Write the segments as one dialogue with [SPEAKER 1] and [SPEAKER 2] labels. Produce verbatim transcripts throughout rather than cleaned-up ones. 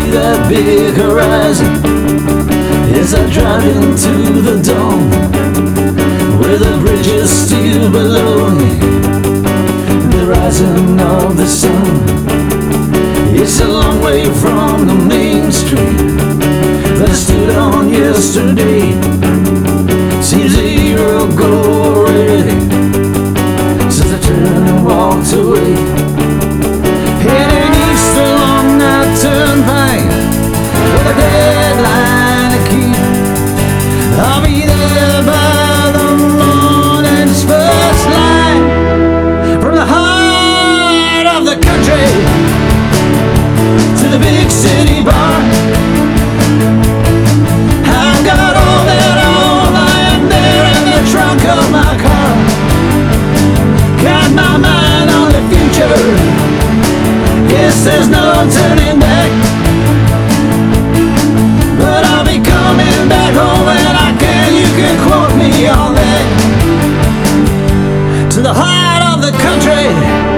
[SPEAKER 1] that big horizon as I drive into the dawn, where the bridge is still below me, the rising of the sun. It's a long way from the main street that I stood on yesterday. Seems a year ago already since I turned and walked away. Heading east along that turnpike with a deadline to keep. I'll be there by the morning's first light, from the heart of the country to the big city bar. I've got all that all lying there in the trunk of my car. Got my mind on the future, yes, there's no turning back. But I'll be coming back home when I can. You can quote me on that. To the heart of the country.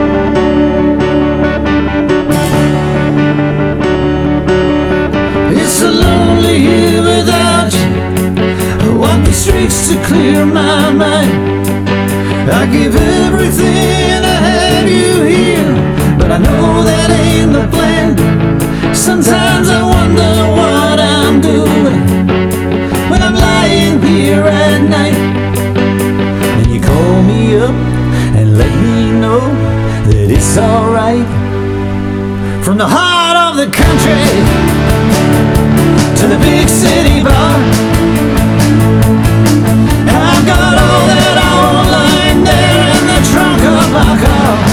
[SPEAKER 1] It's so lonely here without you. I walk the streets to clear my mind. I give everything to have you here, but I know that ain't the plan. Sometimes I wonder what I'm doing when I'm lying here at night, and you call me up and let me know that it's alright. From the heart of the country to the big city bar, I've got all that all lying there in the trunk of my car.